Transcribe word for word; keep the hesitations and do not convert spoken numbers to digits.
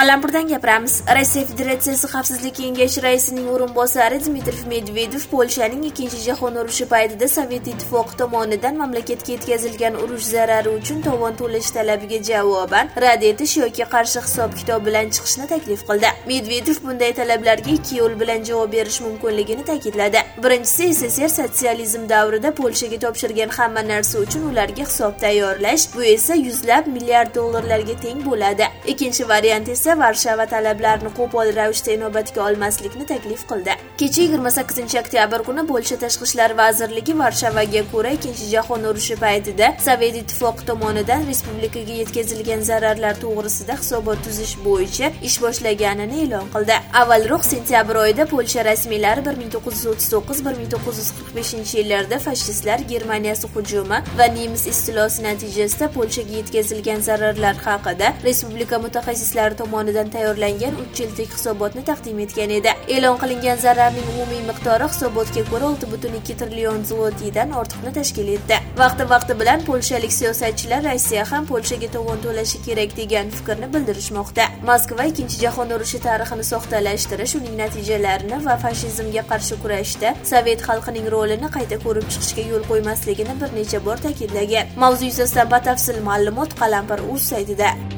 Qalampirdan gapiramiz. Rossiya Federatsiyasi Xavfsizlik kengashi raisining o'rinbosari Dmitriy Medvedev Polshaning ikkinchi jahon urushi paytida Sovet ittifoqi tomonidan mamlakatga yetkazilgan urush zarari uchun tovon to'lash talabiga javoban rad etish yoki qarshi hisob-kitob bilan chiqishni taklif qildi. Medvedev bunday talablarga ikki yo'l bilan javob berish mumkinligini ta'kidladi. Birinchisi, S S R sotsializm davrida Polshaga topshirgan hamma narsa uchun ularga hisob tayyorlash, bu esa yuzlab milliard dollarlarga teng bo'ladi. Ikkinchi variant esa Varshava talablarini qo'pol ravishda inobatga olmaslikni taklif qildi. Kecha yigirma sakkizinchi oktyabr kuni Polsha Tashqi ishlar vazirligi Varshavaga ko'ra ikkinchi jahon urushi paytida Sovet ittifoqi tomonidan respublikaga yetkazilgan zararlar to'g'risida hisobot tuzish bo'yicha ish boshlaganini e'lon qildi. Avvalroq sentyabr oyida Polsha rasmiylari bir ming to'qqiz yuz o'ttiz to'qqiz - bir ming to'qqiz yuz qirq beshinchi yillarda fashistlar Germaniyasi hujumi va nemis istilosi natijasida Polshaga yetkazilgan zararlar haqida respublika mutaxassislari tomonidan tayyorlangan uch jildlik hisobotni taqdim etgan edi. E'lon qilingan zararning umumiy miqdori hisobotga ko'ra olti butun ikki trillion zlotidan ortiqni tashkil etdi. Vaqti-vaqti bilan polshalik siyosatchilar Rossiya ham Polshaga tovon to'lashi kerak degan fikrni bildirishmoqda. Moskva ikkinchi jahon urushi tarixini soxtalashtirish, uning natijalarini va fashizmga qarshi kurashda Sovet xalqining rolini qayta ko'rib chiqishga yo'l qo'ymasligini bir necha bor ta'kidlagan. Mavzu yuzasidan batafsil ma'lumot Qalampir.uz saytida.